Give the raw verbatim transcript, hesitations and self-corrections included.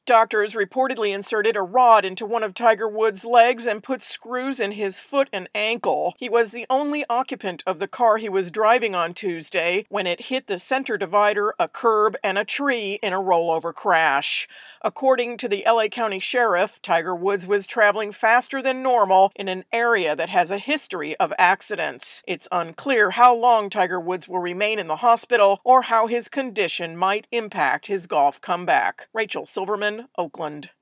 Doctors reportedly inserted a rod into one of Tiger Woods' legs and put screws in his foot and ankle. He was the only occupant of the car he was driving on Tuesday when it hit the center divider, a curb, and a tree in a rollover crash. According to the L A County Sheriff, Tiger Woods was traveling faster than normal in an area that has a history of accidents. It's unclear how long Tiger Woods will remain in the hospital or how his condition might impact his golf comeback. Rachel Silverman, Oakland.